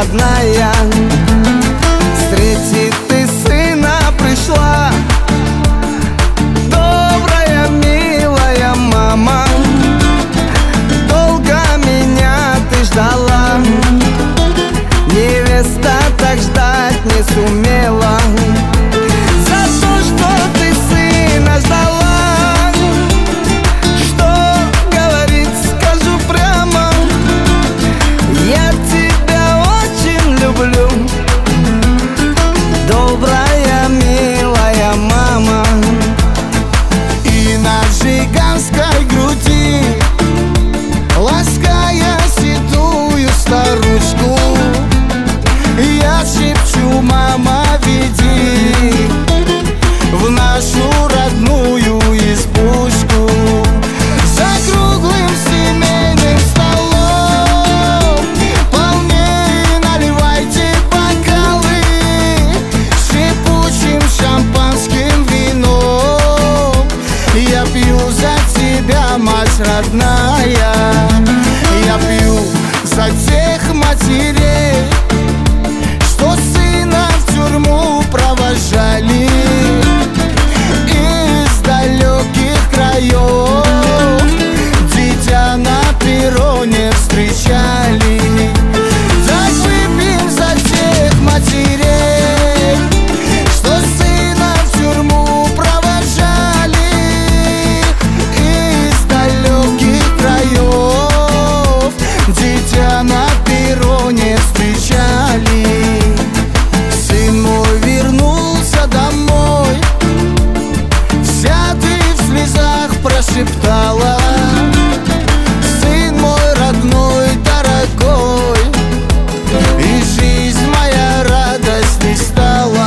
родная. Встретить ты сына пришла, добрая, милая мама. Долго меня ты ждала, невеста так ждать не сумела. За то, что ты сына ждала, что говорить скажу прямо: я тебя очень люблю, добрая, милая мама. И на жиганской груди, лаская седую старушку, я шепчу: мама, веди в нашу родную избушку. За круглым семейным столом полнее наливайте бокалы, шипучим шампанским вином. Я пью за тебя, мать родная, я пью за тех матерей, что сына в тюрьму провожали из далеких краев, дитя на перроне встречали. Так выпьем за тех матерей, что сына в тюрьму провожали из далеких краев, дитя на перроне встречали. Сын мой вернулся домой, вся ты в слезах прошептала: сын мой родной, дорогой, и жизнь моя радостной стала.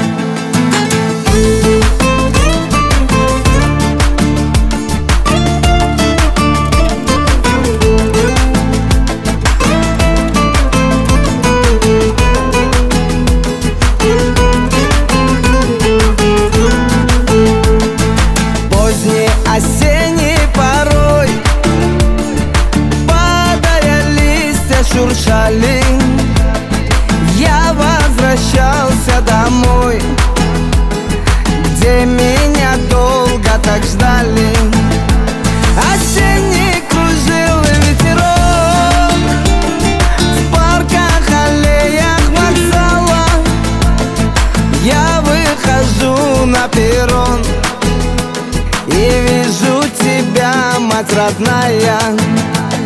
Осенней порой, падая, листья шуршали. Я возвращался домой, где меня долго так ждали. Осенний кружил ветерок в парках, аллеях вокзала. Я выхожу на перрон и вижу тебя, мать родная.